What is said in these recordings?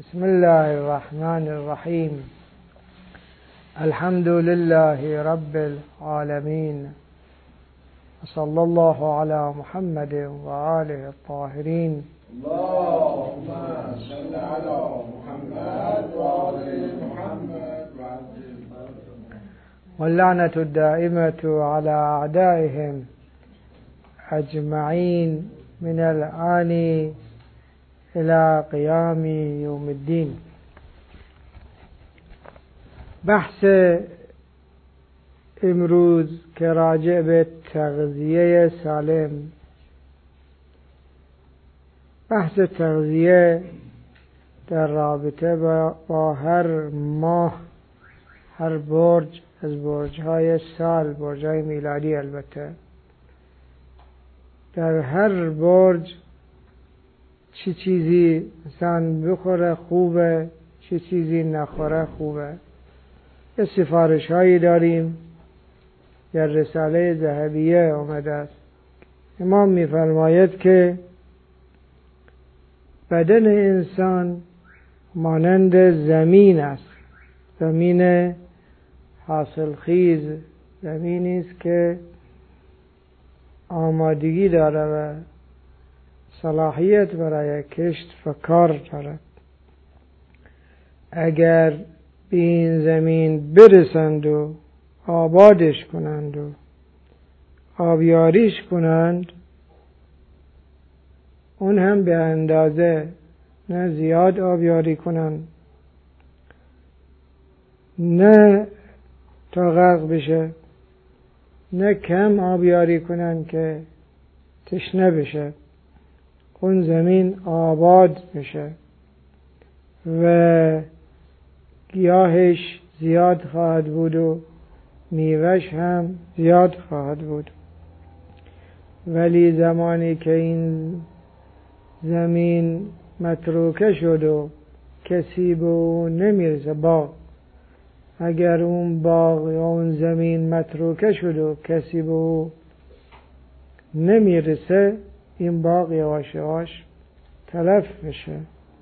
بسم الله الرحمن الرحيم. الحمد لله رب العالمين، وصلى الله على محمد وآله الطاهرين. اللهم صل على محمد وآل محمد. واللعنة الدائمة على أعدائهم أجمعين من الآن إلى قيام يوم الدين. بحث امروز که راجع به تغذیه سالم، بحث تغذیه در رابطه با هر ماه، هر برج از برج‌های سال، برج‌های میلادی البته، در هر برج چه چیزی انسان بخوره خوبه، چه چیزی نخوره خوبه. یه سفارش هایی داریم در رساله ذهبیه آمده است. امام می‌فرماید که بدن انسان مانند زمین است، زمین حاصلخیز، زمینی است که آمادگی داره و صلاحیت برای کشت و کار دارد. اگر به این زمین برسند و آبادش کنند و آبیاریش کنند، اون هم به اندازه، نه زیاد آبیاری کنند نه تا غرق بشه، نه کم آبیاری کنند که تشنه بشه، اون زمین آباد میشه و گیاهش زیاد خواهد بود و میوهش هم زیاد خواهد بود. ولی زمانی که این زمین متروکه شد و کسی به اون نمیرسه، باغ، اگر اون باغ یا اون زمین متروکه شد و کسی به اون نمیرسه، این باغ یواش یواش تلف میشه.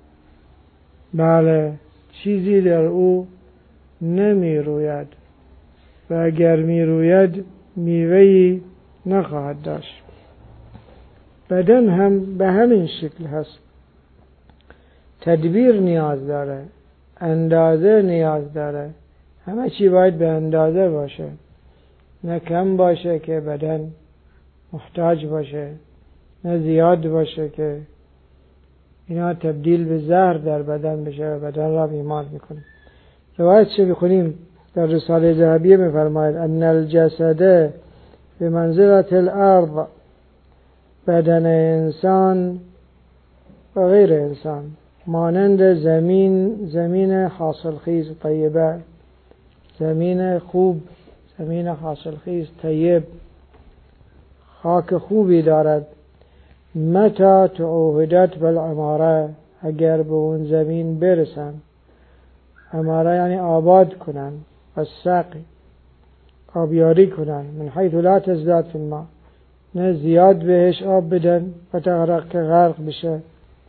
بله، چیزی در او نمی روید و اگر می روید میوه‌ای نخواهد داشت. بدن هم به همین شکل هست. تدبیر نیاز داره، اندازه نیاز داره. همه چی باید به اندازه باشه، نه کم باشه که بدن محتاج باشه، نه زیاد باشه که اینا تبدیل به زهر در بدن بشه و بدن را بیمار میکنه. روایت چه بخونیم در رساله ذهبیه میفرماید ان الجسد بمنزلة الارض، بدن انسان و غیر انسان مانند زمین حاصلخیز طیبه، زمین خوب، زمین حاصلخیز طیب، خاک خوبی دارد. متى تعوهدت بالعماره، اگر به اون زمین برسن، عماره یعنی آباد کنن، و سقی، آبیاری کنن، من حیث لا تزداد فی الماء، نه زیاد بهش آب بدن و تغرق که غرق بشه،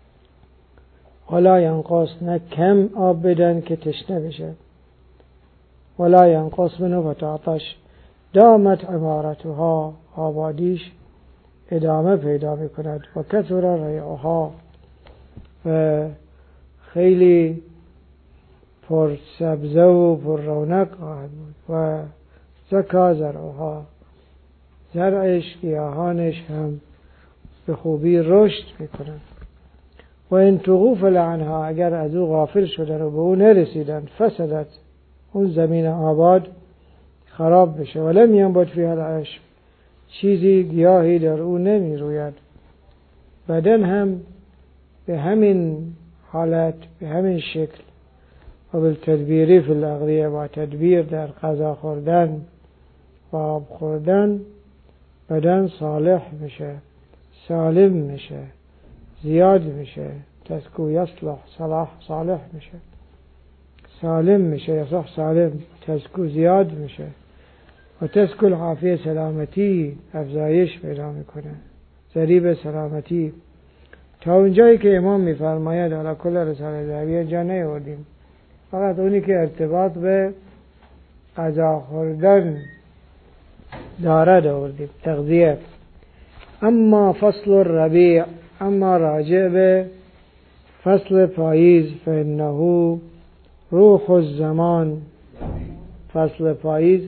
ولا ینقص، نه کم آب بدن که تشنه بشه، ولا ینقص منه فتعطش، دامت عمارتها، آبادیش ادامه پیدا میکند، و کثر ریعها، و خیلی پر سبزه و پر رونق خواهد بود، و زکا زرعها، زرعش، گیاهانش هم به خوبی رشد میکنند. و این تغفل عنها، اگر از او غافل شدن و به او نرسیدن، فسدت، اون زمین آباد خراب بشه. ولم ینبت فیها العشب، چیزی گیاهی در او نمی روید. بدن هم به همین حالت، به همین شکل، و بالتدبیری فی الاغذیه، با تدبیر در غذا خوردن و آب خوردن، بدن صالح میشه، سالم میشه، زیاد میشه. تزکو یصلح، صالح میشه، سالم میشه، یصلح سالم، تزکو زیاد میشه، و تزکو العافیه، سلامتی افزایش پیدا میکنه، ضریب سلامتی. تا اونجایی که امام میفرماید، حالا کل رساله ذهبیه جا نیاوردیم، فقط اونی که ارتباط به غذا خوردن دارد آوردیم، تغذیه. اما فصل الربیع، اما راجع به فصل پاییز، فانه روح الزمان. فصل پاییز،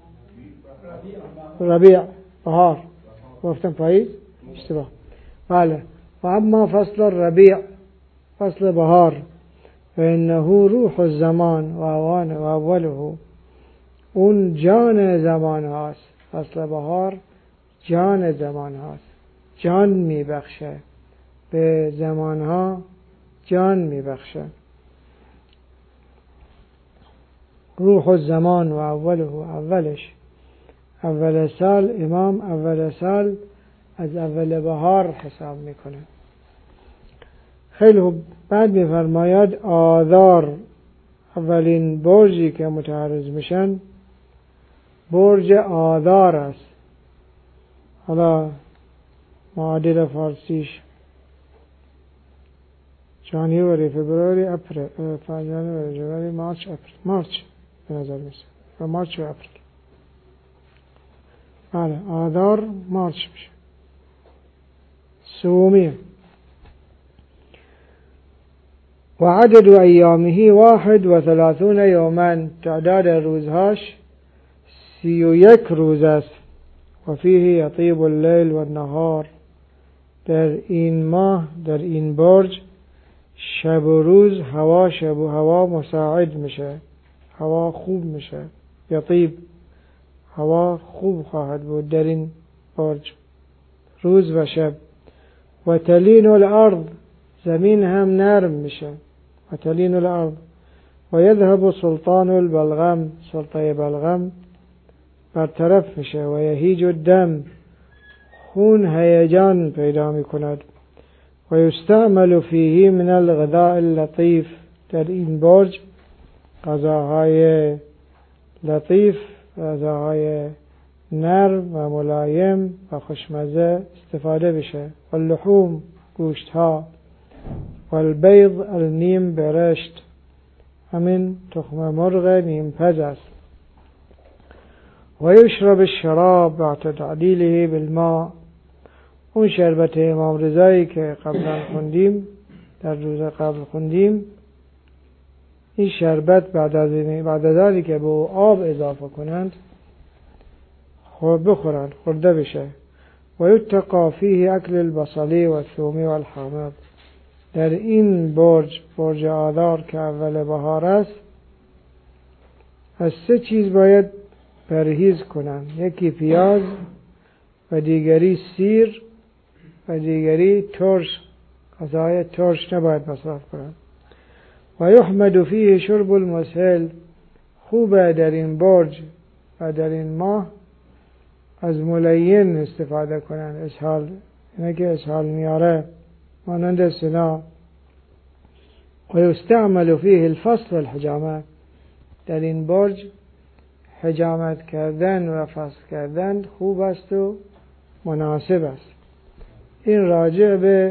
ربیع بهار، گفتم پاییز اشتباه، بله. و اما فصل الربیع، فصل بهار، فانه روح الزمان و اوله، اون جان زمان هاست. فصل بهار جان زمان هاست، جان میبخشه به زمان ها، جان میبخشه. روح الزمان و اوله، اولش اول سال. امام اول سال از اول بهار حساب میکنه. خیلی خوب. بعد میفرماید آذار، اولین برجی که متعرض میشن برج آذار است. حالا معادل فارسیش جانیوری، فبروری، اپریل، جانیوری، جنوری، مارچ، اپریل، مارچ به نظر میسه، و مارچ و اپریل. بله، آذار مارچ میشه. سومی. و عدد ایامه 31 یوما، تعداد روزهاش 31 روز است. و فیه یطیب اللیل و النهار، در این ماه، در این برج شب و روز هوا شب و هوا مساعد میشه، هوا خوب میشه. یطیب، هوا خوب خواهد بود در این برج، روز و شب. و تلین الارض، زمین هم نرم میشه. و تلین الارض. و یذهب سلطان البلغم، سلطه بلغم برطرف میشه. و یهیج الدم، خون هیجان پیدا میکند. و یستعمل فیه من الغذاء اللطیف، در این برج غذاهای لطیف، غذاهای نرم و ملایم و خوشمزه استفاده بشه. و اللحوم، گوشت ها. و البیض، النیم برشت، همین تخم مرغ نیم پز است. و یشرب الشراب بعد تعدیله بالماء، اون شربت امام رضایی که قبلا خوندیم، در روز قبل خوندیم، این شربت بعد از اینی که به آب اضافه کنند بخورند، خورده بشه. و یتقی فیه اکل البصلی و الثومی و الحامض، در این برج، برج آذار که اول بهار است، از 3 چیز باید پرهیز کنند. یکی پیاز و دیگری سیر و دیگری ترش، غذای ترش نباید مصرف کنند. و یحمد فیه شرب المسهل، خوبه در این برج و در این ماه از ملین استفاده کنند. اسهال، اینه که اسهال میاره، مانند سنا. و یستعمل فیه الفصل والحجامه، در این برج حجامت کردن و فصل کردن خوب است و مناسب است. این راجع به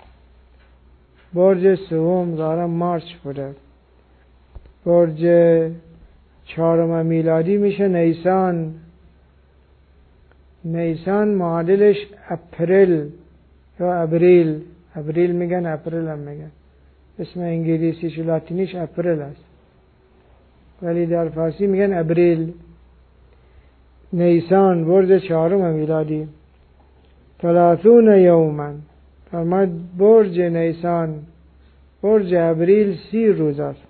برج سوم، دارم مارچ بوده. برج 4 میلادی میشه نیسان. نیسان معادلش اپریل یا ابریل. ابریل میگن، اپریل هم میگن. اسم انگلیسیش و لاتینیش اپریل است، ولی در فارسی میگن ابریل. نیسان، برج 4 میلادی. 30 یوما، فرماید برج نیسان، برج ابریل 30 روز است.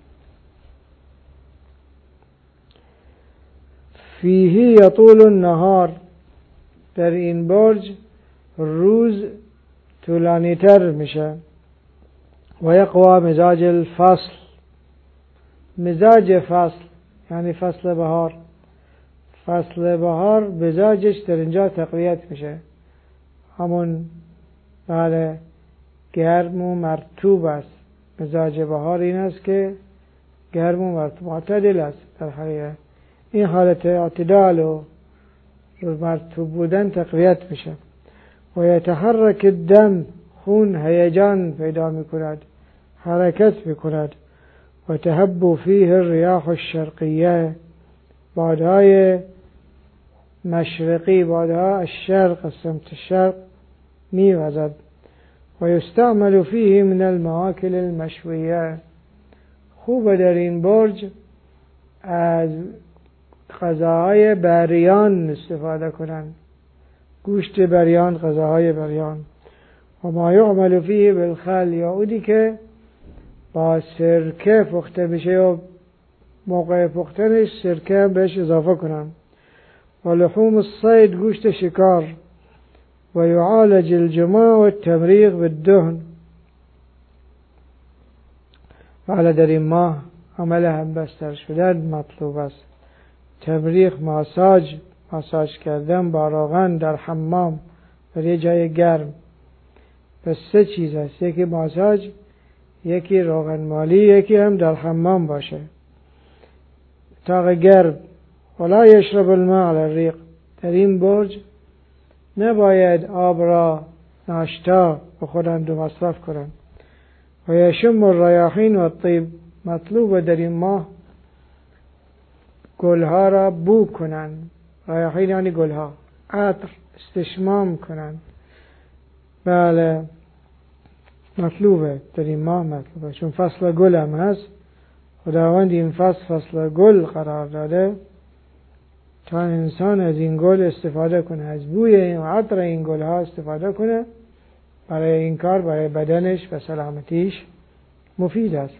فیه یطول النهار، در این برج روز طولانی تر میشه. و یقوی مزاج الفصل، مزاج فصل یعنی فصل بهار. فصل بهار مزاجش در اینجا تقویت میشه، همون بله گرم و مرطوب است. مزاج بهار این است که گرم و مرطوب، معتدل است. در حقیقت این حالت اعتدال و مرطوب بودن تقویت میشه. و یتحرک الدم، خون هیجان پیدا میکند، حرکت میکند. و تهب فیه الریاح الشرقیه، بادهای مشرقی، بادها الشرق، از سمت الشرق میوزد. و یستعمل فیه من المآکل المشویه، خوب در این برج از غذاهای بریان استفاده کنند، گوشت بریان، غذاهای بریان. و ما یعمل فیه بالخل، یا اودی که با سرکه پخته میشه و موقع پختنش سرکه بهش اضافه کنن. و لحوم الصید، گوشت شکار. و یعالج الجماع و التمریق بالدهن، ولی در این ماه عمل هم بستر شدن مطلوب است. تمریق، ماساژ کردن با روغن در حمام در یه جای گرم. پس 3 چیز است، یکی ماساژ، یکی روغن مالی، یکی هم در حمام باشه اتاق گرم. ولا یشرب الماء علی الریق، در این برج نباید آب را ناشتا بخورند و مصرف کنند. و یشم الریاحین و الطیب، مطلوب در این ماه گلها را بو کنند. ریاحین یعنی گلها، عطر استشمام کنند. بله مطلوبه در این ماه، مطلوبه چون فصل گل هم هست. خداوند این فصل گل قرار داده تا انسان از این گل استفاده کنه، از بوی این و عطر این گل ها استفاده کنه. برای این کار برای بدنش و سلامتیش مفید است.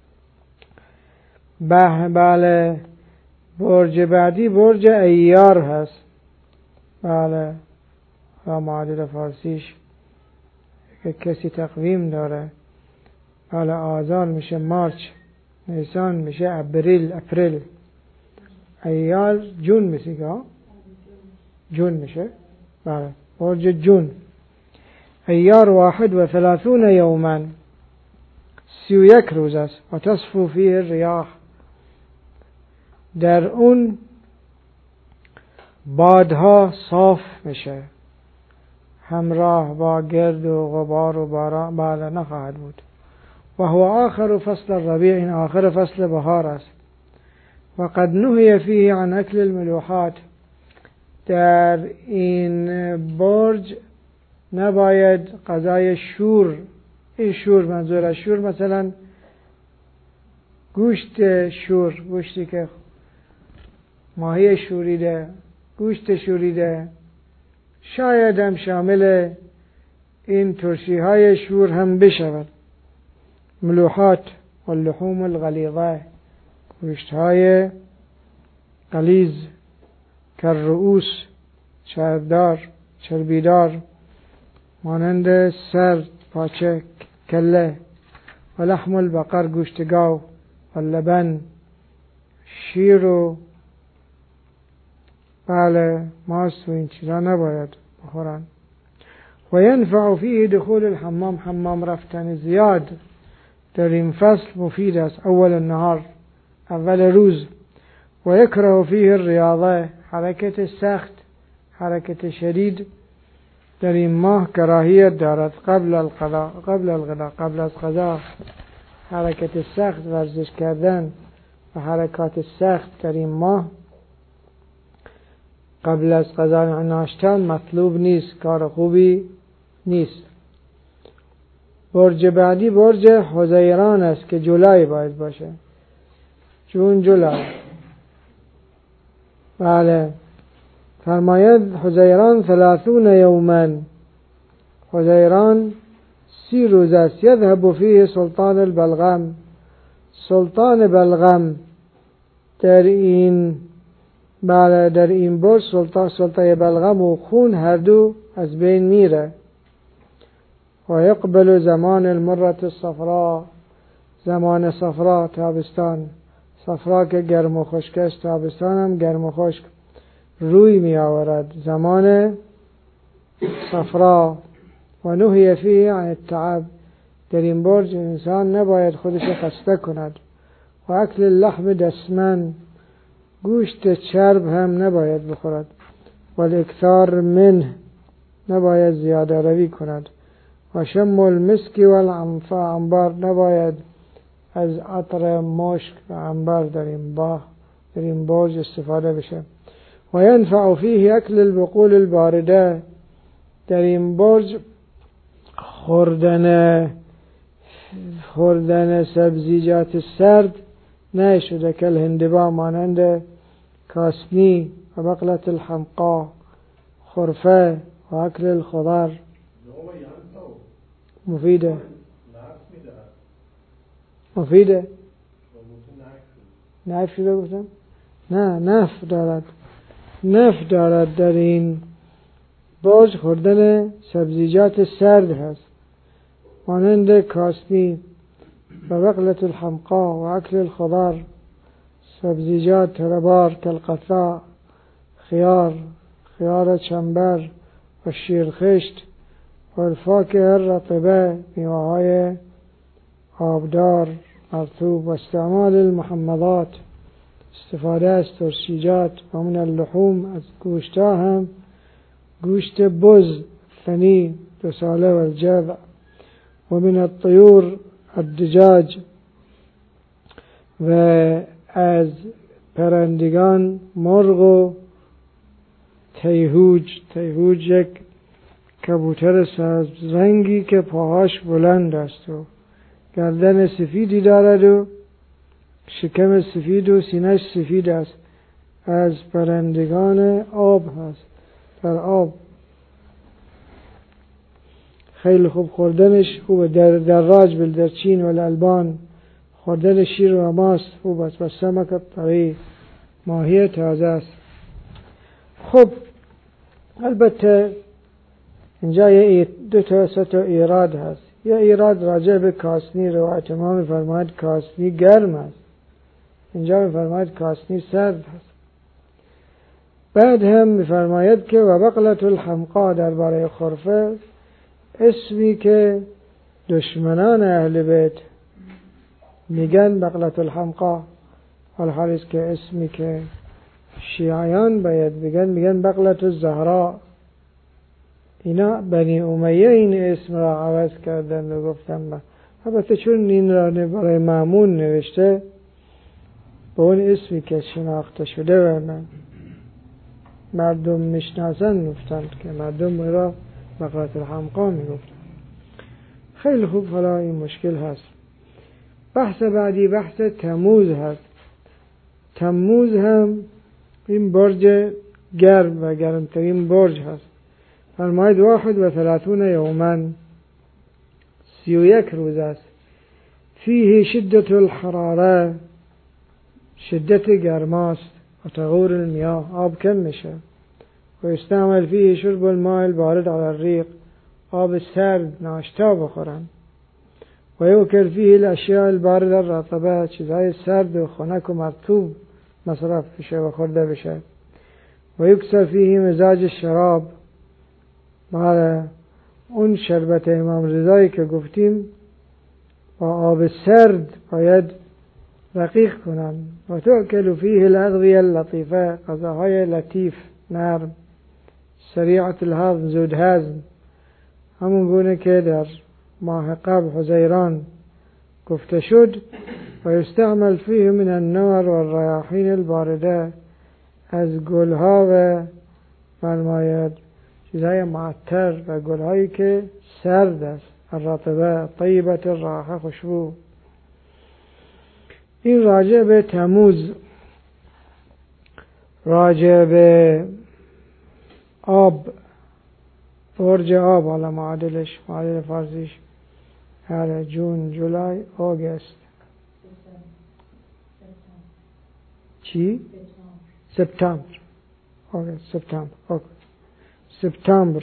بله برج بعدی برج ایار هست. بله و معادل فارسیش که کسی تقویم داره. بله آذار میشه مارچ، نیسان میشه اپریل، ایار جون میشه که جون میشه. بله برج جون. ایار 31 یوما، 31 روز است. و تصفو فیه الریاح، در اون بادها صاف میشه، همراه با گرد و غبار و باران بله نخواهد بود. و هو آخر فصل الربیع، این آخر فصل بهار است. و قد نهی فیه عن اکل الملوحات، در این برج نباید غذای شور، این شور منظور از شور مثلا گوشت شور، گوشتی که ماهی شوریده، گوشت شوریده، شاید هم شامل این ترشی های شور هم بشود. ملوحات و اللحوم الغلیظه، گوشت های غلیظ، کررؤوس، چربیدار، مانند سر، پاچه، کله. و لحم البقر، گوشت گاو. و لبن، شیر و بله ماست و این چیزا نباید بخورن. و ینفع فیه دخول الحمام، حمام رفتن زیاد در این فصل مفید است. اول النهار، اول روز. و یکره فیه الریاضه، حرکت سخت، حرکت شدید در این ماه کراهیت دارد. قبل الغداء، قبل از غذا حرکت سخت، ورزش کردن و حرکات سخت در این ماه قبل از غذا ناشتن مطلوب نیست، کار خوبی نیست. برج بعدی برج حزیران است که جولای باید باشه، جون جولای. بله فرماید حزیران 30 یوما، حزیران 30 روز است. یذهب فیه سلطان البلغم، سلطان بلغم در این بله در این برج سلطان بلغم و خون هر دو از بین میره. و یقبل زمان المرة الصفراء، زمان صفرا تابستان، صفرا که گرم و خشک است، تابستان هم گرم و خشک روی می آورد، زمان صفرا. و نهی فیه عن التعب، در این برج انسان نباید خودش خسته کند. و اکل اللحم دسمن، گوشت چرب هم نباید بخورد. و الاکثار منه، نباید زیاده روی کند. و شم المسک و العنبر، نباید از عطر مشک و عنبر در این برج استفاده بشه. و ینفع فیه اکل البقول البارده، در این برج خوردن سبزیجات سرد نشده، که الهندبا مانند کاسنی و بقلة الحمقا، خرفه و اکل الخضر. مفیده نفع شده گفتم؟ نه، نفع دارد در این برج خوردن سبزیجات سرد هست، مانند کاسنی و بقلة الحمقا و اکل الخضر، سبزیجات تربار کالقثا، خیار چنبر و شیرخشت و الفاکهه الرطبه، میوه‌های آبدار مرطوب، و استعمال المحمضات، استفاده از ترشیجات، و من اللحوم، از گوشتها هم گوشت بز ثنی 2 ساله و الجذع، و من الطیور الدجاج، و از پرندگان مرغ و تیهوج یک کبوتر سبز رنگی که پاهاش بلند است و گردن سفیدی دارد و شکم سفید و سینه‌اش سفید است، از پرندگان آب هست، در آب. خیلی خوب خوردنش خوبه. در دراج بالدرچین و الالبان، خوردن شیر و ماست خوب است. و سمک الطری، ماهی تازه است. خب البته اینجا 2 تا ایراد هست. یه ایراد راجع به کاسنی، روایت ما می‌فرماید کاسنی گرم است، اینجا می‌فرماید کاسنی سرد است. بعد هم می‌فرماید که و بقلة الحمقا، درباره خرفه، اسمی که دشمنان اهل بیت میگن بقلة الحمقا، حال است که اسمی که شیعیان باید بگن میگن بقلة الزهراء. اینا بنی امیه این اسم را عوض کردن و گفتن البته چون این را برای مأمون نوشته به اون اسمی که شناخته شده و مردم میشناسن گفتند که مردم را بقلة الحمقا میگفتن. خیلی خوب، حالا این مشکل هست. بحث بعدی بحث تموز هست. تموز هم این برج گرم و گرمترین برج هست. فرماید 31 یوما، 31 روز است. فیه شدت الحراره، شدت گرماست. و تغور المياه، آب کم میشه. و استعمل فیه شرب الماء البارد على الريق، آب سرد ناشتا بخورن. و یوکل فیه الاشیاء البارده الرطبه، چیزهای سرد و خنک و مرطوب مصرف بشه و خورده بشه. و یکسر فیه مزاج الشراب، بله اون شربت امام رضایی که گفتیم با آب سرد باید رقیق کنن. و تأکل فیه الاغذیه اللطیفه، غذاهای لطیف نرم، سریعت الهضم، زود هضم، همون گونه که در ماه قبل حزیران گفته شد. و یستعمل فیه من النار و الریاحین البارده، از گلها و فرماید چیزهای معطر و گلهایی که سرد است، الرطبه طیبت الرائحه، خوشبو. این راجع به تموز. راجع به آب، برج آب، حالا معادل فارسیش جون، جولای، آگست، چی؟ سپتامبر. سپتامبر.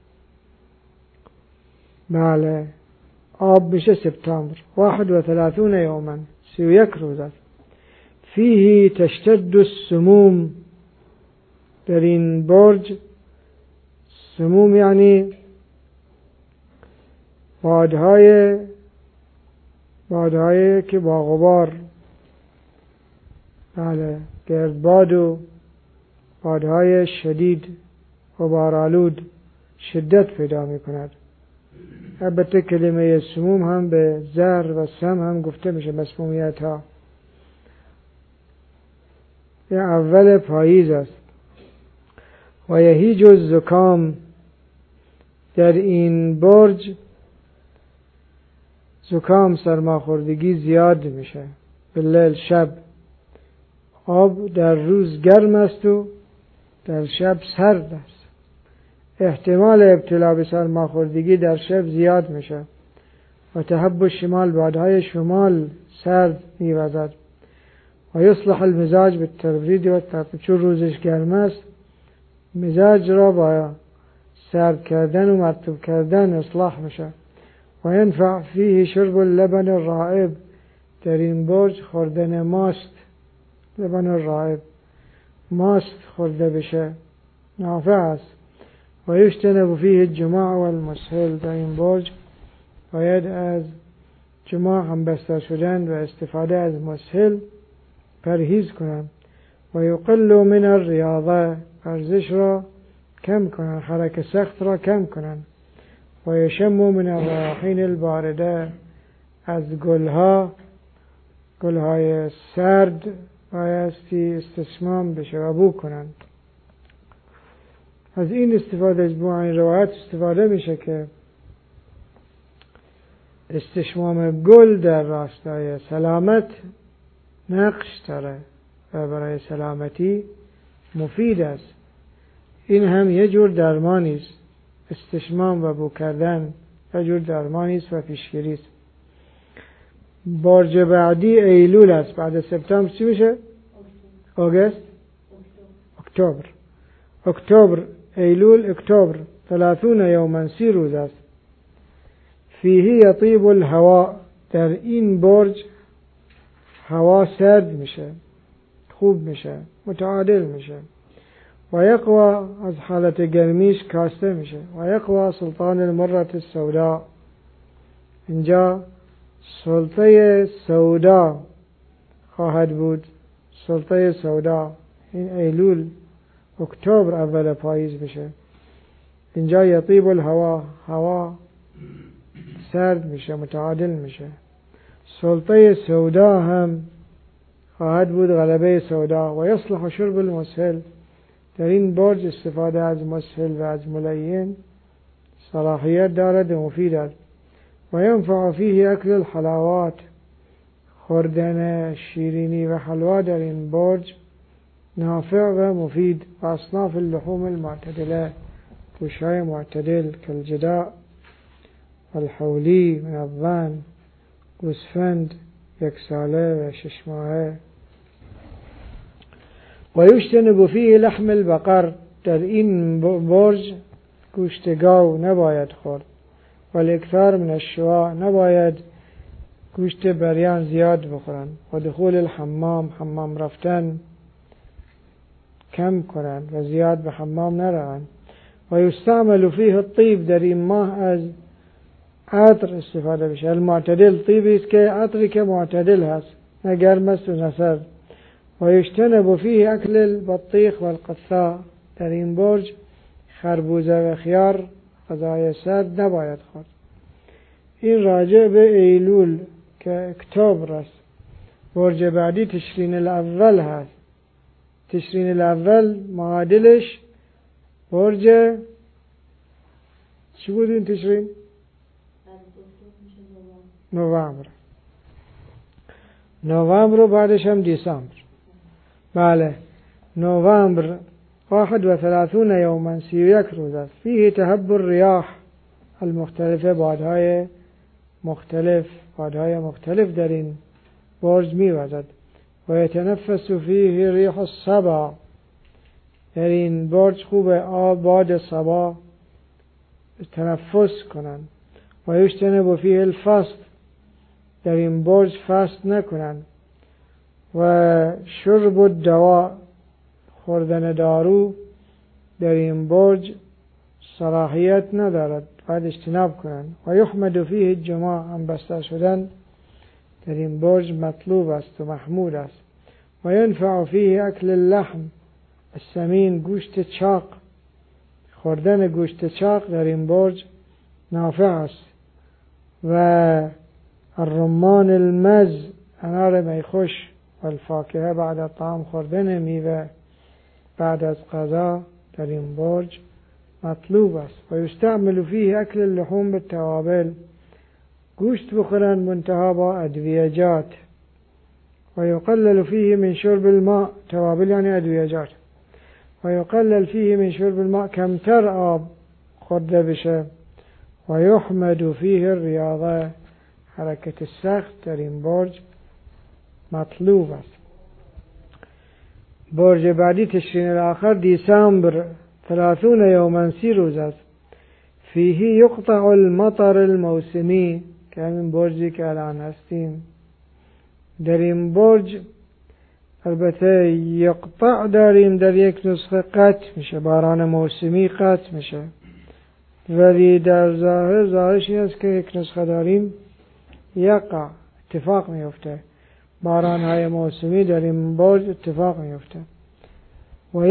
بله آب میشه سپتامبر. 31 یوما، 31 روز است. فیه تشتد السموم، در این برج سموم یعنی بادهای که با غبار، بله گردباد و بادهای شدید غبارآلود شدت پیدا می کند. البته کلمه سموم هم به زهر و سم هم گفته میشه، مسمومیت ها. این اول پاییز است. و یهیج الزکام، در این برج زکام سرماخوردگی زیاد میشه. باللیل شب آب در روز گرم است و در شب سرد است. احتمال ابتلا به سرماخوردگی در شب زیاد میشه. و تهب الشمال، بادهای شمال سرد میوزد. و یصلح المزاج بالتبرید و ترطیب، چون روزش گرم است مزاج را با سرد کردن و مرطوب کردن اصلاح میشه. و ینفع فیه شرب اللبن الرائب، در این برج خوردن ماست، لبن الرائب، ماست خورده بشه نافع است. و یجتنب فیه الجماع والمسهل، در این برج باید از جماع هم بستر شدن و استفاده از مسهل پرهیز کنند. و یقل من الریاضه، ورزش را کم کنند، حرکت سخت را کم کنند. و یشم من الریاحین البارده، از گلهای سرد بایستی استشمام بشه و بو کنند. از این استفاده، از این روایت استفاده میشه که استشمام گل در راستای سلامت نقش داره و برای سلامتی مفید است. این هم یه جور درمانی است. استشمام و بو کردن یه جور درمانی است و پیشگیری است. برج بعدی ایلول است. بعد سپتامبر چی میشه؟ آگست؟ اکتبر. ایلول اکتبر 30 یوما، 30 روز است. فیه یطیب الهوا، در این برج هوا سرد میشه، خوب میشه، متعادل میشه. و یقوا، از حالت گرمیش کاسته میشه. و یقوا سلطان المرة السوداء، اینجا سلطه سودا خواهد بود. سلطه سودا، این ایلول اکتبر اول پاییز میشه. اینجا یطیب الهوا، هوا سرد میشه، متعادل میشه. سلطه سودا هم خواهد بود، غلبه سودا. و یصلح شرب المسهل، در این برج استفاده از مسهل و از ملین صلاحیت دارد و مفید است. و ینفع فیه اکل الحلاوات، خوردن شیرینی و حلوا در این برج نافع و مفید. و اصناف اللحوم المعتدله، گوشهای معتدل کالجداء والحولی من الضأن، گوسفند 1 ساله و 6 ماهه. و یجتنب فیه لحم البقر، در این برج گوشت گاو نباید خورد. و الاکثار من الشوا، نباید گوشت بریان زیاد بخورن. و دخول الحمام، حمام رفتن کم کنند و زیاد به حمام نروند. و یستعمل فیه الطیب، در این ماه از عطر استفاده بشه. المعتدل، طیبی است که عطری که معتدل هست، نه گرم است و نه سرد. و یجتنب فیه اکل البطیخ والقثاء، در این برج خربوزه و خیار غذای سرد نباید خورد. این راجع به ایلول که اکتبر است. برج بعدی تشرین الاول هست. تشرین الاول معادلش برج چی بود این تشرین؟ نوامبر و بعدش هم دیسامبر. بله، نوامبر 31 یوما، 31 روز است. فیه تهب الریاح المختلفه، بادهای مختلف در این برج میوزد. و یتنفس فیه ریح الصبا، در این برج خوب باد صبا تنفس کنند. و یجتنب فیه الفست، در این برج فست نکنند. و شرب الدواء، خوردن دارو در این برج صلاحیت ندارد، باید اجتناب کنند. و یحمد فیه الجماع، هم بستر شدن در این برج مطلوب است و محمود است. و ینفع فیه اکل اللحم السمین، گوشت چاق، خوردن گوشت چاق در این برج نافع است و الرمان المز انار میخوش و الفاکهه بعد از طعام خوردن میوه بعد از غذا در این برج مطلوب است. و یستعمل فیه اکل اللحوم بالتوابل، گوشت بخورن منتها با ادویجات. و یقلل فیه من شرب الماء، توابل یعنی ادویجات. و یقلل فیه من شرب الماء، کمتر آب خورده بشه. و یحمد فیه الریاضه، حرکت سخت در این برج مطلوب است. برج بعدی تشرین الاخر دیسامبر 30 یوما 30 روز است. فیه یقطع المطر الموسمی، که همین برجی که الان هستیم. در این برج البته یقطع داریم، در یک نسخه قطع میشه، باران موسمی قطع میشه، ولی در ظاهرش این است که یک نسخه داریم یقع، اتفاق میفته، باران های موسمی در این برج اتفاق میفته. و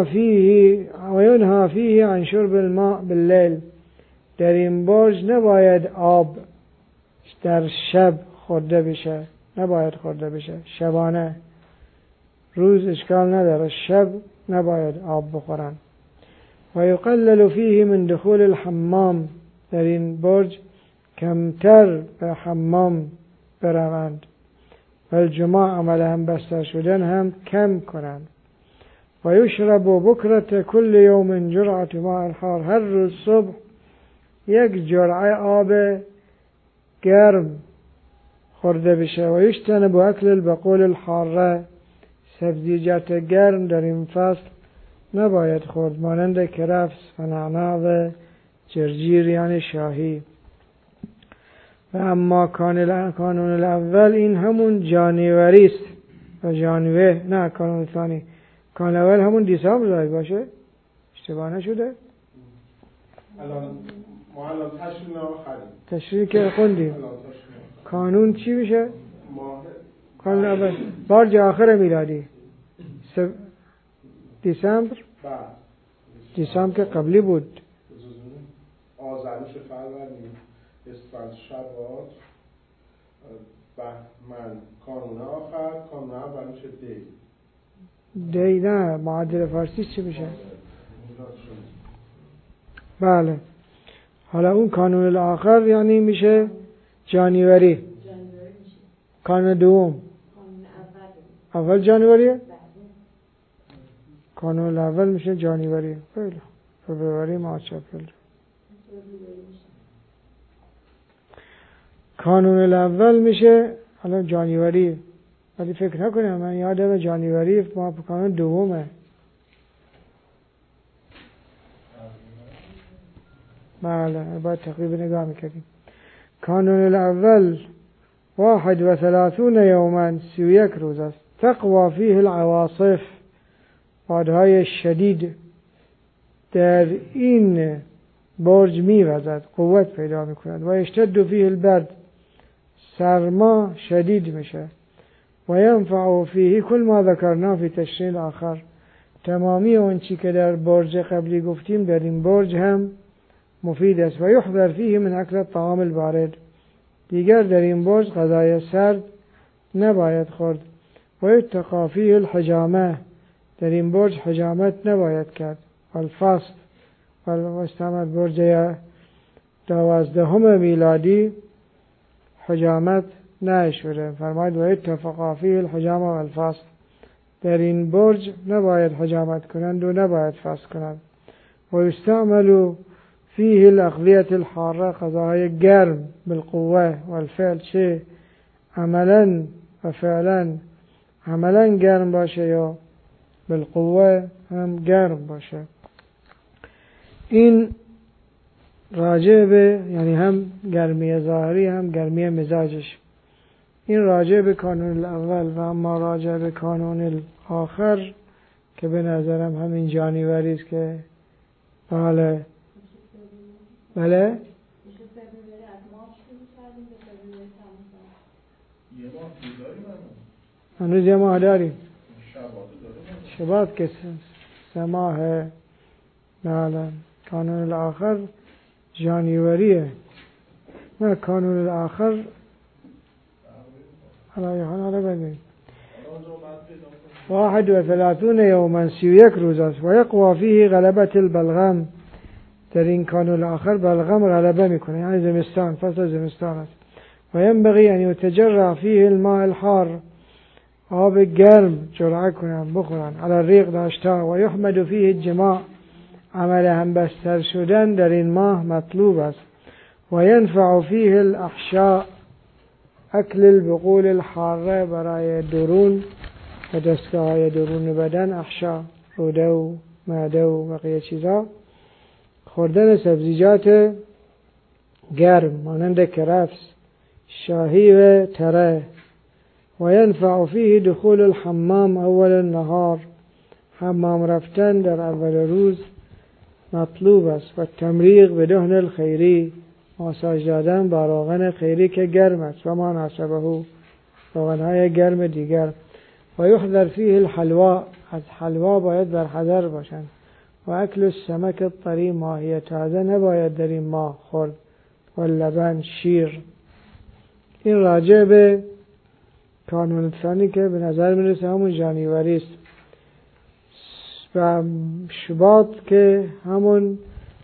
ینهی فیه عن شرب الماء باللیل، در این برج نباید آب در شب خورده بشه، نباید خورده بشه شبانه، روز اشکال نداره، شب نباید آب بخورن. و یقلل فیه من دخول الحمام، در این برج کمتر به حمام بروند و الجماع عمل هم بستر شدن هم کم کنند. و یشرب بکرة کل یوم جرعة ماء الحار، هر روز صبح یک جرعه آب گرم خورده بشه. و یجتنب اکل البقول الحاره، سبزیجات گرم در این فصل نباید خورد، مانند کرفس و نعنا و جرجیر یعنی شاهی. و اما کانون الاول، این همون جانوری است و جانوه، نه کانون ثانی، کانون اول همون دیسامبر باید باشه، اشتباه نشده؟ الان ما الان تشریح آخریم، تشریح که خوندیم. کانون چی میشه؟ کانون اول برج آخر میلادی دیسامبر. دیسامبر که قبلی بود. آذرش فروردین، اسفند، شباط، بهمن کانون آخر، کانون اول میشه دی نه، معادل فارسی چی میشه؟ بله، حالا اون کانون الاخر یعنی میشه جانوری. کانون دوم اول جانوریه، کانون اول میشه جانوری. خیلی فبروری، مارچ، اپریل. کانون الاول میشه حالا جانوری، ولی فکر نکنم، من یادم جانوری ما کانون دومه. بله، باید تقریبا نگاه میکردیم. کانون الاول 31 یوما 31 روز است. تقوی فیه العواصف، بادهای شدید در این برج میوزد، قوت پیدا میکند. و یشتد فیه البرد، سرما شدید میشه. و ینفع فیه کل ما ذکرنا فی تشریح آخر، تمامی اون چی که در برج قبلی گفتیم در این برج هم مفید است. و یحذر فیه من اکل الطعام البارد، دیگر در این برج غذای سرد نباید خورد. و یتقی فیه الحجامه، در این برج حجامت نباید کرد. والفاست، واستعمل برج 12 میلادی حجامت نشوره، فرماید و اتفقا فیه الحجامه والفاست، در این برج نباید حجامت کنند و نباید فاست کنند. و یستعمل فیه الاغذیة الحاره، غذاهای گرم بالقوه والفعل، چه عملا و فعلا، عملا گرم باشه یا بالقوه هم گرم باشه. این راجع به یعنی هم گرمی ظاهری هم گرمی مزاجش. این راجع به کانون الاول. و اما راجع به کانون الاخر که به نظرم همین جانوری است که بله هنوز یه ماه داریم، شباط که 3 ماه. بله، کانون الاخر جانیوریه. نه کانون الاخر حالا ببین 31 یوما 31 روز است. و یقوی فیه غلبت البلغم، در این کانون الاخر بلغم غلبه میکنه، یعنی زمستان، فصل زمستان است. و ینبغی ان یتجرع فیه الماء الحار، آب گرم جرعه کنن بخورن، علی الریق داشتا. و یحمد فیه الجماع، عمل همبستر شدن در این ماه مطلوب است. و ینفع فیه الاحشاء، اکل البقول الحاره، برای درون و دستگاه های درون بدن، احشاء روده و معده و بقیه چیزا، خوردن سبزیجات گرم مانند کرفس، شاهی و تره. و ینفع فیه دخول الحمام اول النهار، حمام رفتن در اول روز مطلوب است. و تمریق به دهن الخیری، ماساژ دادن با روغن خیری که گرم است، و ما ناسبه، روغنهای گرم دیگر. و یحذر فیه الحلوا، از حلوا باید بر حذر باشند. و اکل السمک الطری، ماهی تازه نباید در این ماه خورد. و لبن، شیر. این راجع به کانون ثانی که به نظر میرسه همون جانیوری است. و شباط که همون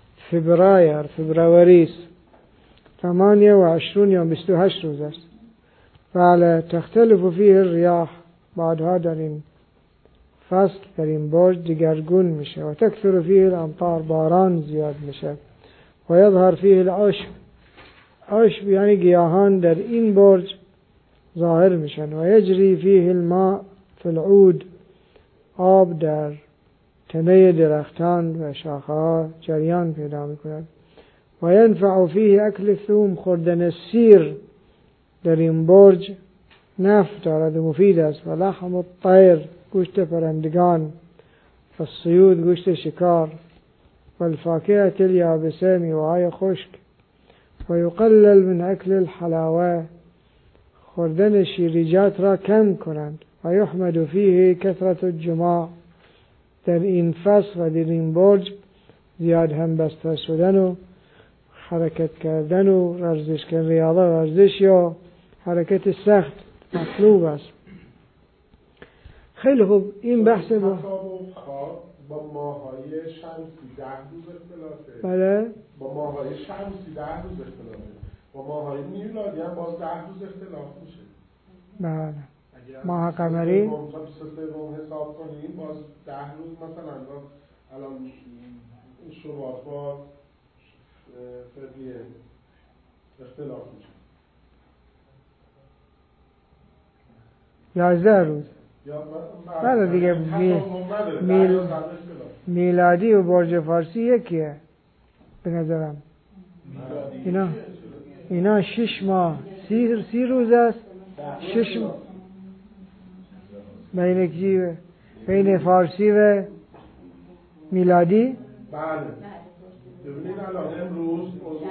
فبروری است، 28 یا 28 روز است. بله، تختلف فیه الریاح، بعدها در این فصل در این برج دیگرگون میشه. و تکثر فیه الامطار، باران زیاد میشه. و یظهر فیه العشب، عشب یعنی گیاهان در این برج ظاهر میشن. و یجری فیه الماء فی العود، آب در تنه درختان و شاخه ها جریان پیدا میکند. و ینفع فیه اکل ثوم، خوردن سیر در این برج نفع دارد و مفید است. و لحم الطیر، گوشت پرندگان. و الصیود، گوشت شکار. و الفاکهة الیابسه، میوه‌های خشک. و یقلل من اکل الحلاوه، خوردن شیریجات را کم کنند. و یحمد فیه کثرت الجماع، در این فصل و در این برج زیاد هم بسته شدن و حرکت کردن و ورزش کردن، ریاضه ورزش یا حرکت سخت مطلوب است. خیلی خوب، این بحث با ماهای شمسی 10 روز اختلافه. بله، با ماهای شمسی 10 روز اختلافه. با ماهای میلادی هم باز 10 روز اختلاف میشه. بله. ماه قمری حساب کنیم باز 10 روز، مثلا الان شباط با فردیه اختلاف میشه. 11 روز. بله دیگه، میلادی و برج فارسی یکیه به نظرم. اینا 6 ماه 30 روز است. 6 بین فارسی و میلادی. بله. ببینید الان امروز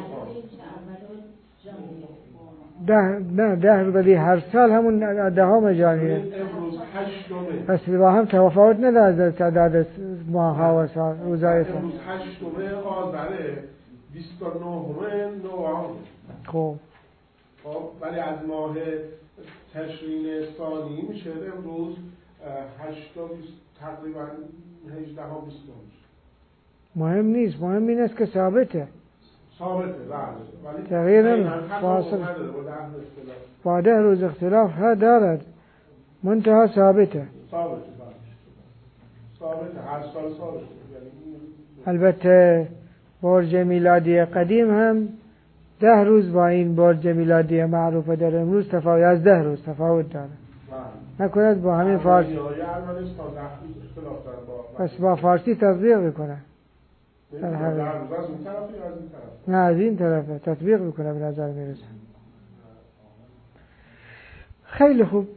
ده ولی هر سال همون 10 جانیه. امروز 8 پس با هم تفاوت نداره در تعداد ماه ها و سال روزهای سال. امروز 8 آذره، 29 نوامبر. خب ولی از ماه تشرین ثانی میشه امروز 8 تقریبا 18 ها 20 میشه. مهم نیست، مهم این است که ثابته. ثابته، بله. ولی تغییر نمیکنه. با 10 روز اختلاف ها دارد، منتها ثابته. ثابته هر سال ثابته. البته برج میلادی قدیم هم 10 روز با این برج میلادی معروف در امروز تفاوت، 11 روز تفاوت داره. نکند با همین فارسی پس با فارسی تطبیق بکنه. نه از این طرفه تطبیق بکنه به نظر میرسه. خیلی خوب.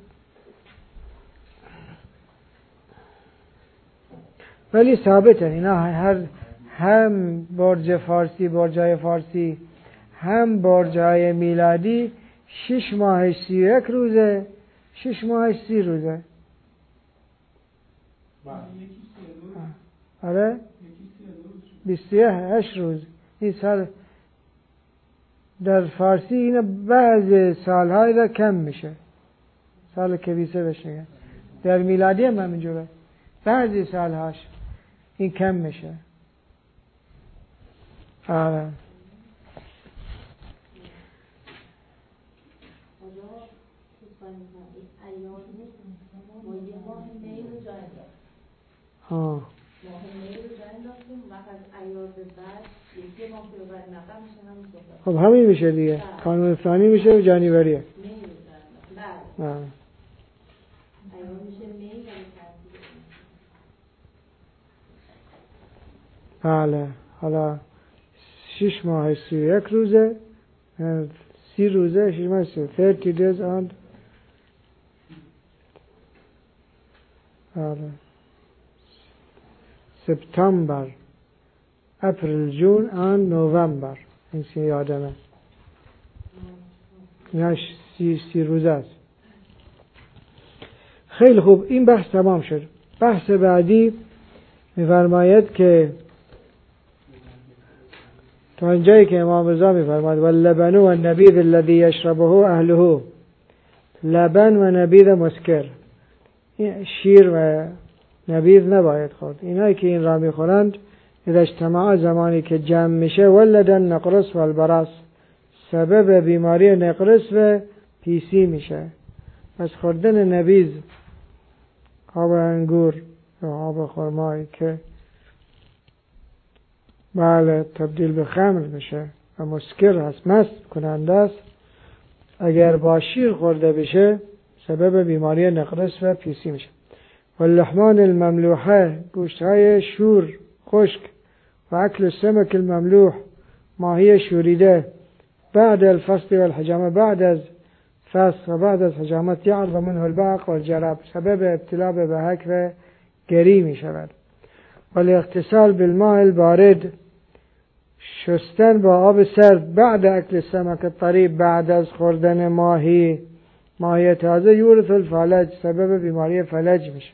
ولی ثابته اینا، هم برج فارسی، برجای فارسی، هم برجای میلادی 6 ماهش 31 روزه، 6 ماهش 30 روزه. آره 28 روز. این سال در فارسی این بعض سالهای را کم میشه، سال کبیسه بشه، در میلادی هم همینجوره، بعضی سالهاش این کم میشه. آره ها خب همین میشه دیگه، کانون ثانی میشه و جانیوریه. بله حالا 6 ماه 31 روزه، 30 روزه، 6 ماه 30 days and سپتامبر، اپریل، جون and نوامبر. این سی یادمه یا 30 روزه است. خیلی خوب، این بحث تمام شد. بحث بعدی می‌فرماید که تا اینجایی که امام رضا می‌فرماید واللبن و النبیذ الذی یشربه اهله، لبن و نبیذ مسکر، شیر و نبیذ نباید خورد. اینایی که این را می‌خورند اذا اجتماع، زمانی که جمع میشه، ولدن نقرس و البراس، سبب بیماری نقرس و پیسی میشه. پس خوردن نبیذ، آب انگور یا آب خرمایی که بله تبدیل به خمر میشه و مسکر هست، مست کننده است، اگر با شیر خورده بشه سبب بیماری نقرس و پیسی میشه. واللحمان المملوحه، گوشتهای شور خشک، و اکل سمک المملوح، ماهی شوریده، بعد الفصل والحجامه، بعد از فصل و بعد از حجامت، یعرض منه البعق والجرب، سبب ابتلا به بهک و گری می شود. والاغتسال بالماء البارد، شستن با آب سرد بعد اکل سمک الطری، بعد از خوردن ماهی تازه، یورث الفلج، سبب بیماری فلج میشه.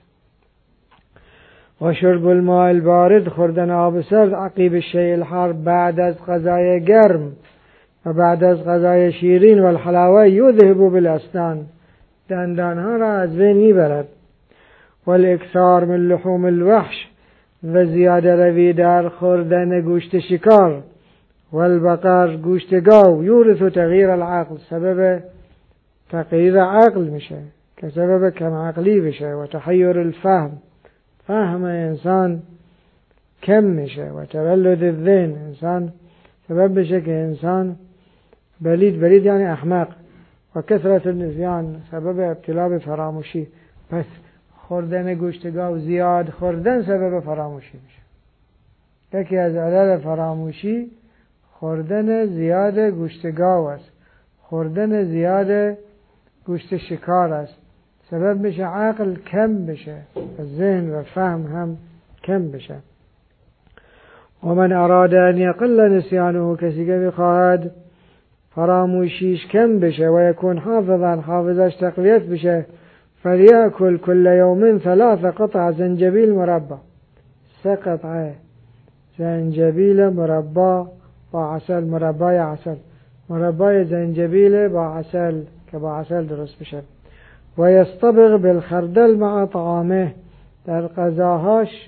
و شرب الماء البارد، خوردن آب سرد عقیب الشیء الحار، بعد از غذای گرم و بعد از غذای شیرین، و الحلاوه یذهب بالاسنان، دندانها را از بین میبرد. و الاکثار من لحوم الوحش، و زیاده روی در خوردن گوشت شکار، و البقر، گوشت گاو، یورث تغییر العقل، سبب تغییر عقل میشه که سبب کم عقلی بشه. و تحیر الفهم، فهم انسان کم میشه. و تولد الذهن، انسان سبب بشه که انسان بلید یعنی احمق. و کثرت النسیان، سبب ابتلا به فراموشی. پس خوردن گوشت گاو، زیاد خوردن سبب فراموشی میشه. یکی از علل فراموشی خوردن زیاد گوشت گاو است، خوردن زیاد گوشت شکار است، سبب میشه عقل کم بشه، ذهن و فهم هم کم بشه. و من اراد ان یقل نسیانه، کسی که میخواهد فراموشیش کم بشه، و یکون حافظا، حافظش تقویت بشه، فلیأکل کل یوم 3 قطع زنجبیل مربى، 3 قطعه زنجبیل مربى با عسل، مربای عسل، مربای زنجبیل با عسل که با عسل درست بشه. و یستبغ بالخردل مع طعامه، در غذاهاش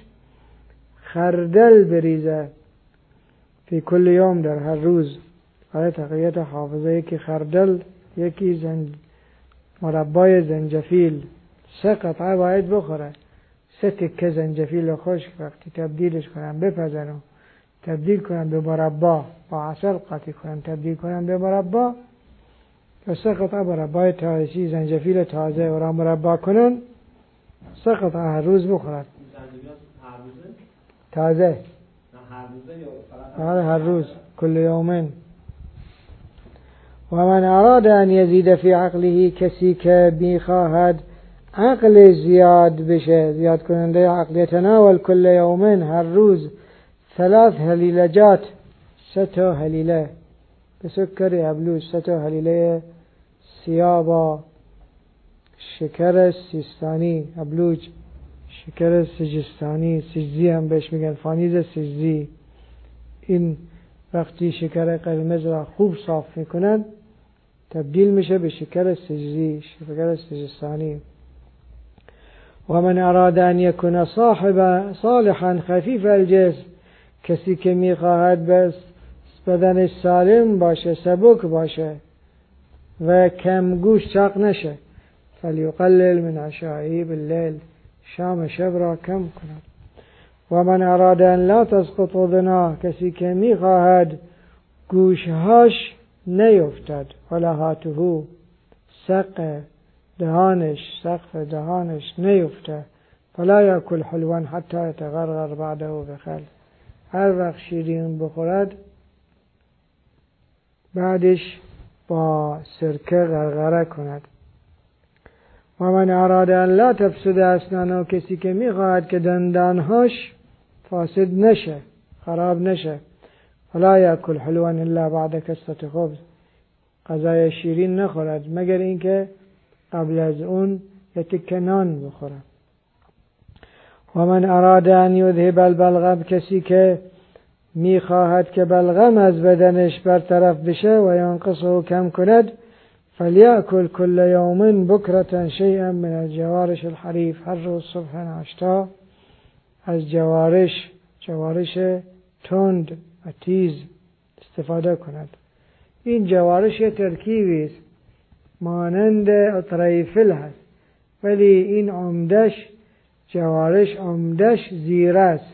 خردل بریزه، فی کل یوم، در هر روز، برای تقویت حافظه. یکی خردل، یکی مربای زنجفیل، 3 قطعه باید بخوره. 3 تکه زنجفیل خشک وقتی تبدیلش کنن بپزن و تبدیل کنن به مربا، با عسل قاطی کنن تبدیل کنن به مربا، و 3 قطعه مربای تازه زنجفیل تازه و را مربا کنن، 3 قطعه هر روز بخورن. تازه هر روز، کل یومین. و من اراد ان یزید فی عقله، کسی که میخواهد عقل زیاد بشه، زیاد کننده عقل، یتناول کل یومین، هر روز 3 هلیلجات، 3 هلیله به سکر ابلوج، 3 هلیله سیاه با شکر سیستانی، ابلوج شکر سجستانی، سجزی هم بهش میگن، فانیز سجزی. این وقتی شکر قرمز را خوب صاف میکنند تبدیل میشه به شکر سجزی، شکر سجستانی. و من اراد ان یکون صالحا خفیف الجسم، کسی که میخواهد بس بدنش سالم باشه، سبک باشه و کم گوشت چاق نشه، فلیقلل من عشائه باللیل، شام شب را کم کند. و من اراد ان لا تسقط اذناه، کسی که میخواهد گوشهاش نیفتد، ولهاته، سقف دهانش نیفته، فلا یاکل حلوا حتی یتغرغر بعده بخل، هر وقت شیرین بخورد بعدش با سرکه غرغره کند. و من اراد ان لا تفسد اسنانه، کسی که میخواهد که دندانهاش فاسد نشه، خراب نشه، فلا یاکل حلوا الا بعد کسرة خبز، غذای شیرین نخورد مگر اینکه قبل از اون یه تکه نان بخورد. و من اراد ان یذهب البلغم، کسی که میخواهد که بلغم از بدنش برطرف بشه و ینقصه کم کند، فلیأکل کل یوم بکرة شیئا من الجوارش الحریف، هر روز صبح ناشتا از جوارش تند و تیز استفاده کند. این جوارش یه ترکیبی است مانند اطریفل هست، ولی این عمدش زیره است،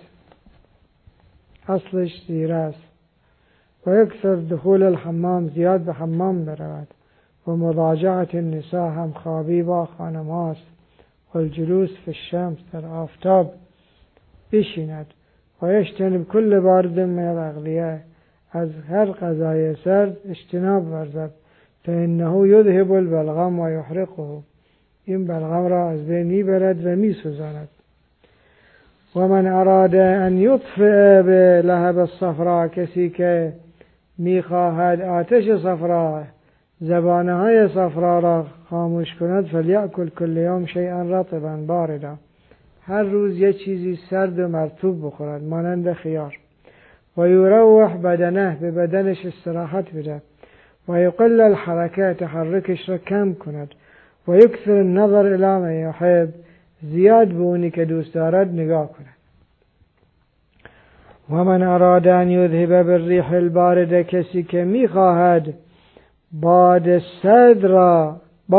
اصلش زیره است. و یکثر دخول الحمام، زیاد به حمام برود، و مضاجعة النساء، هم خوابی با خانم هاست، و الجلوس فی الشمس، در آفتاب بشیند، و یجتنب کل بارد من الاغذیه، از هر غذای سرد اجتناب ورزد، فانه یذهب البلغم و یحرقه، این بلغم را از بین میبرد و میسوزاند. و من اراد ان یطفئ بلهب الصفراء، کسی که میخواهد آتش صفرا، زبانه های صفرا را خاموش کند، فلیأکل کل یوم شیئا رطبا باردا، هر روز یه چیزی سرد و مرطوب بخورد مانند خیار. و یروح بدنه، به بدنش استراحت بده. و یقل الحرکه، تحرکش را کم کند. و یکثر النظر الی من یحب، زیاد به اونی که دوست دارد نگاه کند. و من اراد ان یذهب بالریح البارده، کسی که میخواهد باد سرد را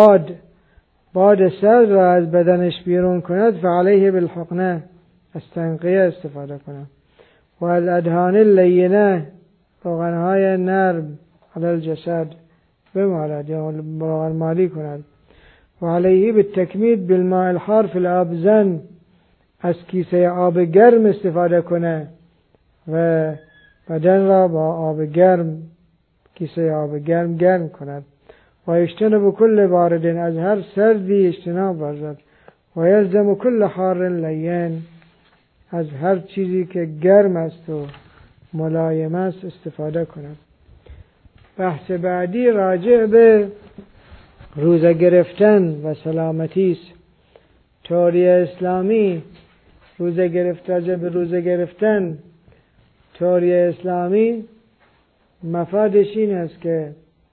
از بدنش بیرون کند، فعلیه بالحقنه، از تنقیه استفاده کند. و الادهان اللینه، روغنهای نرم علی الجسد بمالد یا روغن مالی کند. و علیه بالتکمید بالماء الحار فی الابزن، از کیسه آب گرم استفاده کنه و بدن را با آب گرم، کیسه آب گرم کند. و یجتنب کل بارد، از هر سردی اجتناب ورزد. و یلزم کل حار لین، از هر چیزی که گرم است و ملایم است استفاده کند. بحث بعدی راجع به روزه گرفتن و سلامتی است. تئوری اسلامی روزه گرفتن تئوری اسلامی مفادش این است که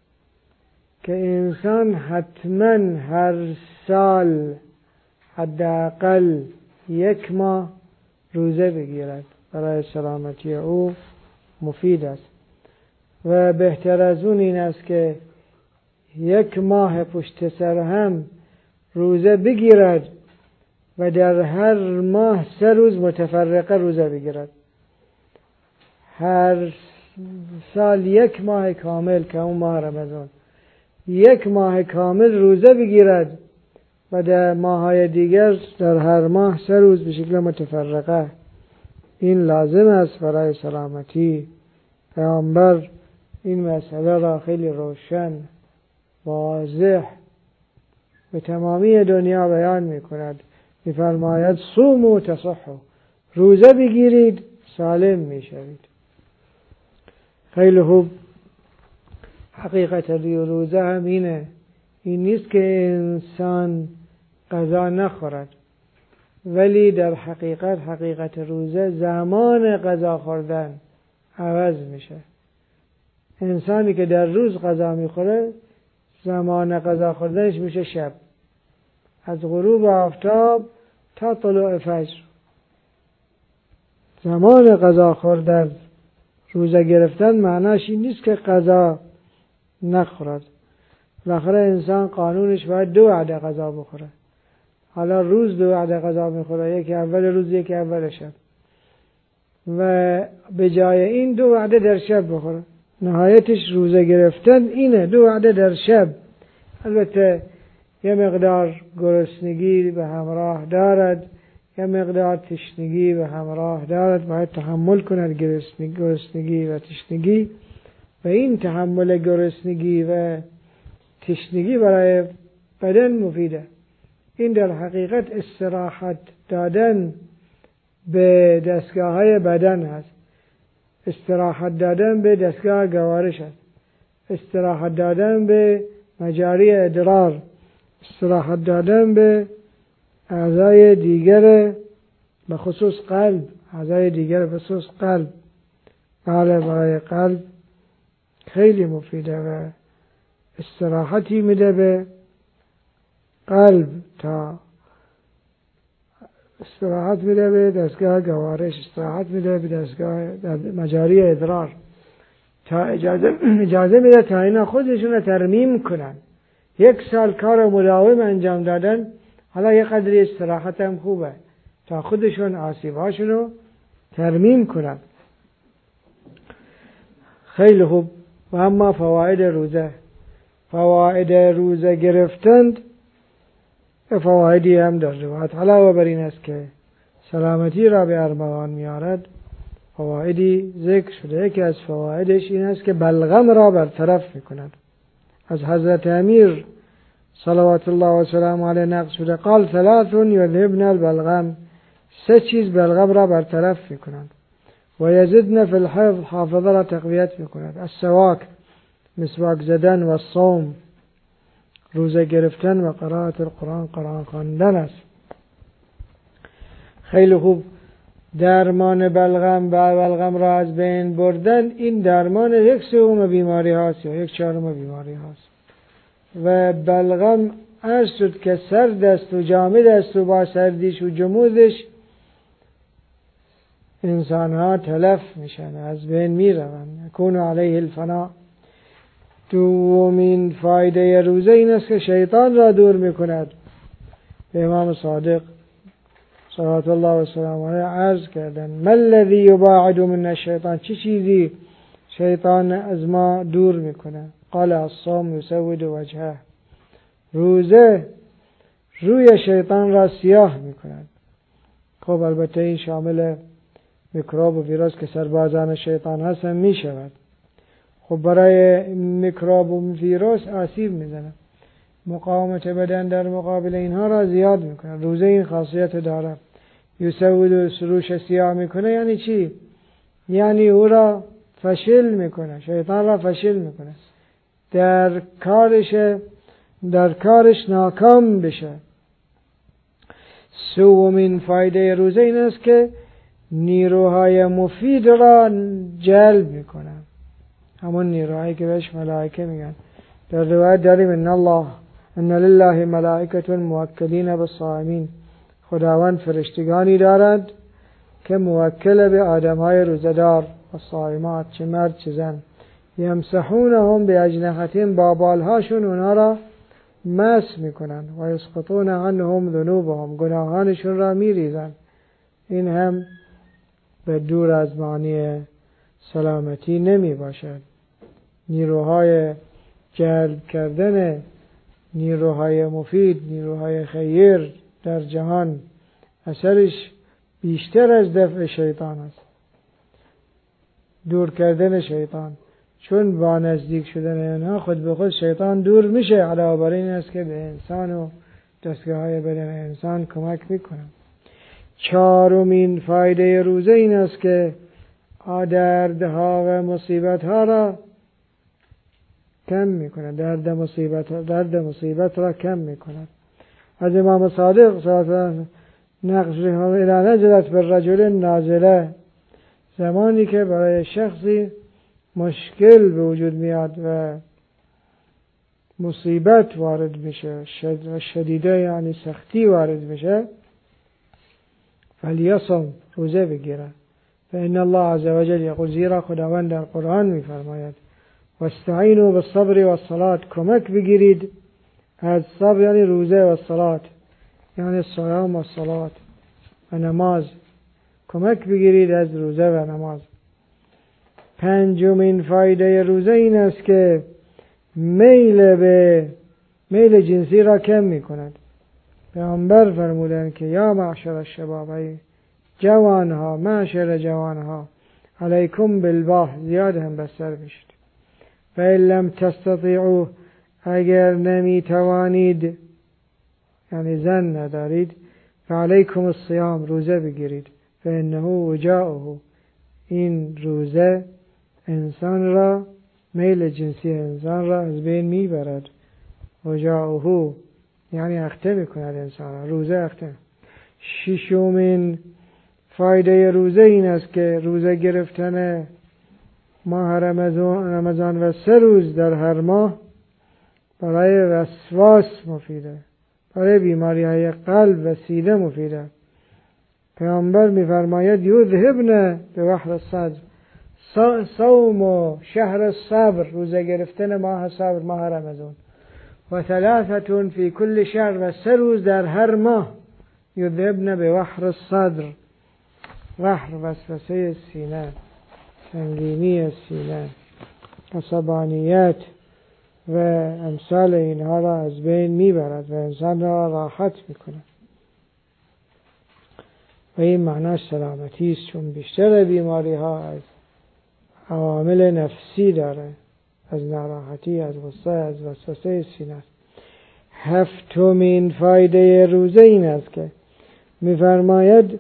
انسان حتما هر سال حداقل 1 ماه روزه بگیرد، برای سلامتی او مفید است. و بهتر از اون این است که 1 ماه پشت سر هم روزه بگیرد و در هر ماه 3 روز متفرقه روزه بگیرد. هر سال 1 ماه کامل که اون ماه رمضان 1 ماه کامل روزه بگیرد و در ماه‌های دیگر در هر ماه 3 روز به شکل متفرقه. این لازم است برای سلامتی. پیامبر این مسئله را خیلی روشن، واضح به تمامی دنیا بیان می کند. می فرماید صوموا تصحوا، روزه بگیرید سالم می شوید. خیلی خوب. حقیقت روزه هم اینه، این نیست که انسان غذا نخورد، ولی در حقیقت روزه زمان غذا خوردن عوض میشه. انسانی که در روز غذا میخوره زمان غذا خوردنش میشه شب، از غروب آفتاب تا طلوع فجر. زمان غذا خوردن، روزه گرفتن معناش این نیست که غذا نخورد. بالاخره انسان قانونش باید 2 وعده غذا بخوره. حالا روز 2 وعده غذا میخوره، یکی اول روز یکی اول شب، و به جای این 2 وعده در شب بخوره. نهایتش روزه گرفتن اینه، 2 وعده در شب. البته یه مقدار گرسنگی به همراه دارد، یه مقدار تشنگی به همراه دارد، باید تحمل کند گرسنگی و تشنگی. و این تحمل گرسنگی و تشنگی برای بدن مفیده. این در حقیقت استراحت دادن به دستگاه های بدن هست، استراحت دادن به دستگاه گوارش هست، استراحت دادن به مجاری ادرار، استراحت دادن به اعضای دیگر به خصوص قلب، اعضای دیگر به خصوص قلب. بله، برای قلب خیلی مفیده و استراحتی میده به قلب، تا استراحت میده به دستگاه گوارش، استراحت میده به دستگاه مجاری ادرار، تا اجازه میده تا اینا خودشون رو ترمیم کنن. 1 سال کار مداوم انجام دادن، حالا یه قدری استراحت هم خوبه تا خودشون آسیبهاشون رو ترمیم کنن. خیلی خوب. و اما فواید روزه، فواید روزه گرفتند فوایدی هم در روایت علاوه بر این است که سلامتی را به ارمغان میارد، فوایدی ذکر شده. یکی از فوایدش این است که بلغم را برطرف میکند. از حضرت امیر صلوات الله و سلام علیه نقل شده قال 3 یذهبن البلغم، 3 چیز بلغم را برطرف میکنند. و یزدن فی الحفظ، حافظه را تقویت میکند. السواک، مسواک زدن، و الصوم، روزه گرفتن، و قرائت القرآن، قرآن خواندن است. خیلی خوب. درمان بلغم و بلغم را از بین بردن، این درمان 1/3 بیماری هاست یا 1/4 بیماری هاست. و بلغم عرض شد که سرد است و جامد است و با سردیش و جمودش انسان ها تلف میشن، از بین میروند. یکون علیه الفنا. دومین فایده روزه این است که شیطان را دور میکند. به امام صادق صلوات الله و سلام علیه عرض کردن ما الذی یباعد من الشیطان، چه چیزی شیطان از ما دور میکنه؟ قال الصوم یسود وجهه، روزه روی شیطان را سیاه میکند. خب البته این شامل میکروب و ویروس که سربازان شیطان هستن میشود. خب برای میکروب و ویروس آسیب میزنه، مقاومت بدن در مقابل اینها را زیاد میکنه. روزه این خاصیت داره. یسود و سروش سیاه میکنه یعنی چی؟ یعنی او را فشل میکنه، شیطان را فشل میکنه، در کارش ناکام بشه. سومین فایده روزه این است که نیروهای مفید را جلب میکنه، همون نیروهایی که بهش ملائکه میگن. در روایت داریم ان لله ملائکة موکلین بالصائمین، خداوند فرشتگانی دارد که موکل به آدمهای روزدار و صائمات، چه مرد چه زن. یمسحونهم باجنحتهم، با بالهاشون اونا را مسح میکنن. و یسقطون عنهم ذنوبهم، گناهانشون را میریزن. این هم به دور از معنی سلامتی نمی باشد. نیروهای جلب کردن نیروهای مفید، نیروهای خیر در جهان اثرش بیشتر از دفع شیطان است، دور کردن شیطان. چون با نزدیک شدن اینها خود به خود شیطان دور میشه. علاوه بر این است که به انسان و دستگاه‌های بدن انسان کمک میکنه. 4مین فایده روزه این است که دردها و مصیبتها را کم میکنه، درد مصیبت را کم میکنه. از امام صادق صلی الله علیه و نقل شده اذا نزلت بالرجل نازله، زمانی که برای شخصی مشکل به وجود میاد و مصیبت وارد میشه، شدیده یعنی سختی وارد میشه، فلیصم، روزه بگیره. فإن الله عز وجل یقول، زیرا خداوند در قرآن میفرماید واستعینوا بالصبر والصلاة، کمک بگیرید از صبر یعنی روزه، و صلات یعنی صیام و صلات و نماز، کمک بگیرید از روزه و نماز. پنجمین فایده روزه این است که میل جنسی را کم می کند. پیامبر فرمودند که یا معشر الشباب، جوانها، معشر جوانها، علیکم بالباه، زیاد هم بستر بشید. فإن لم تستطیعوا، اگر نمی توانید یعنی زن ندارید، فعلیکم الصیام، روزه بگیرید. فإنه وجاؤه، این روزه انسان را، میل جنسی انسان را از بین میبرد. وجاؤه یعنی اخته میکند انسان را، روزه اخته. ششمین فایده روزه این است که روزه گرفتن ماه رمضان و 3 روز در هر ماه برای وسواس مفیده، برای بیماری های قلب و سینه مفیده. پیامبر میفرماید یذهبن بوحر الصدر، صوم و شهر الصبر، روزه گرفتن ماه صبر، ماه رمضان، و 3 فی کل شهر، و 3 روز در هر ماه، یذهبن بوحر الصدر، وحر وسوسه سینه، سنگینی سینه، عصبانیت و امثال اینها را از بین میبرد و انسان را راحت میکند. و این معناش سلامتی است، چون بیشتر بیماری ها از عوامل نفسی داره، از ناراحتی، از غصه، از وسوسه سینه است. 7مین فایده روزه این است که میفرماید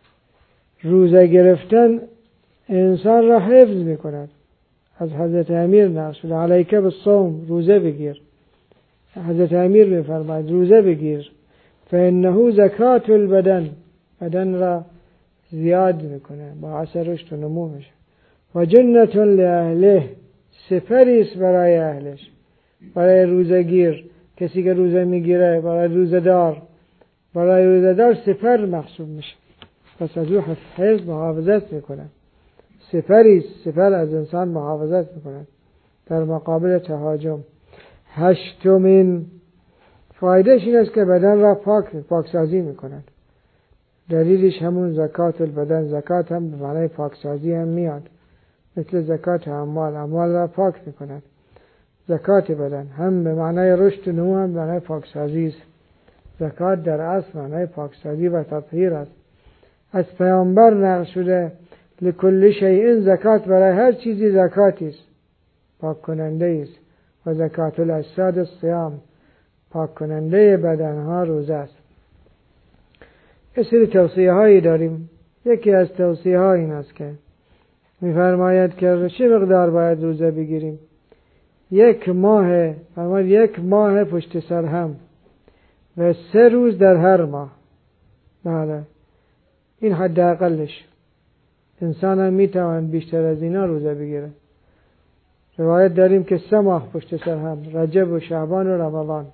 روزه گرفتن انسان را حفظ میکند. از حضرت امیر نقل شده علیک بالصوم، روزه بگیر. حضرت امیر میفرماید روزه بگیر، فانه زکات البدن، بدن را زیاد میکنه، باعث رشد و نمو میشه. و جنة لاهله، سپری است برای اهلش، برای روزگیر، کسی که روزه میگیره، برای روزدار سپر محسوب میشه، پس از او حفظ محافظت میکنه. سپری است، سپر از انسان محافظت میکنه در مقابل تهاجم. 8مین فایدهش این است که بدن را پاکسازی میکند. دلیلش همون زکات البدن، زکات هم به معنای پاکسازی هم میاد، مثل زکات اموال را پاک میکند. زکات بدن هم به معنای رشد و نمو، هم به معنای پاکسازی است. زکات در اصل معنای پاکسازی و تطهیر است. از پیامبر نقل شده لکل شیء زکات، برای هر چیزی زکاتی است، پاک کننده است. و زکات الاجساد الصیام، پاک کننده بدنها روزه است. یه سری توصیه هایی داریم. یکی از توصیه ها این است که میفرماید که چه مقدار باید روزه بگیریم. 1 ماه پشت سر هم و 3 روز در هر ماه. بله، این حد اقلش. انسان هم میتوان بیشتر از اینا روزه بگیره. روایت داریم که 3 ماه پشت سر هم، رجب و شعبان و رمضان،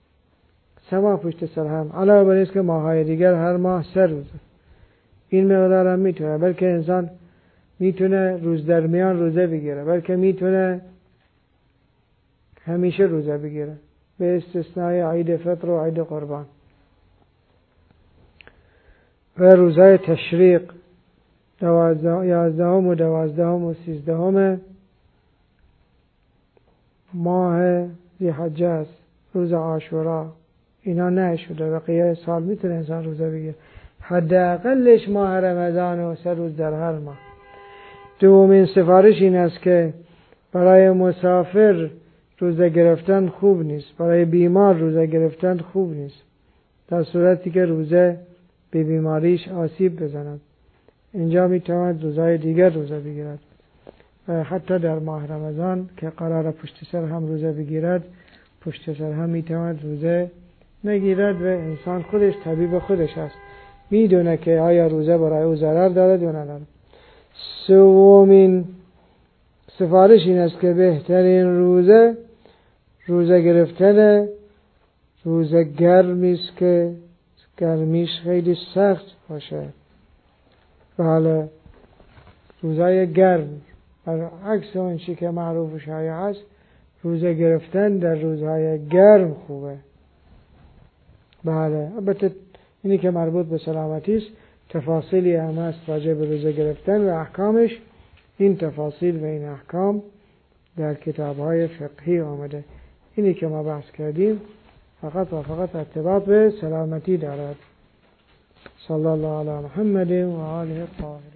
3 ماه پشت سر هم، علاوه بر این که ماه‌های دیگر هر ماه 3 روزه. این مقدار هم میتونه، بلکه انسان میتونه روز در میان روزه بگیره، بلکه میتونه همیشه روزه بگیره، به استثنای عید فطر و عید قربان و روزهای تشریق 11 و 12 و 13 ماه ذی‌حجه است، روز عاشورا. اینا نشده، بقیه سال میتونه انسان روزه بگیره. حداقلش ماه رمضان و 3 روز در هر ماه. 2مین سفارش این است که برای مسافر روزه گرفتن خوب نیست، برای بیمار روزه گرفتن خوب نیست، در صورتی که روزه به بیماریش آسیب بزند. اینجا میتواند روزهای دیگر روزه بگیرد. و حتی در ماه رمضان که قرار پشت سر هم روزه بگیرد، پشت سر هم میتواند روزه نگیرد و انسان خودش طبیب خودش است، میدونه که آیا روزه برای او ضرر دارد یا ندارد. سفارش این است که بهترین روزه گرفتن روزه گرمی است که گرمیش خیلی سخت باشه. بله، روزای گرم برعکس اون چی که معروف و شایع است، روزه گرفتن در روزهای گرم خوبه. بله، البته اینی که مربوط به سلامتی است، تفاصیلی هم هست راجع به روزه گرفتن و احکامش. این تفاصیل و این احکام در کتاب‌های فقهی آمده. اینی که ما بحث کردیم فقط و فقط ارتباط به سلامتی دارد. صلی الله علی محمد و آله الطاهرین.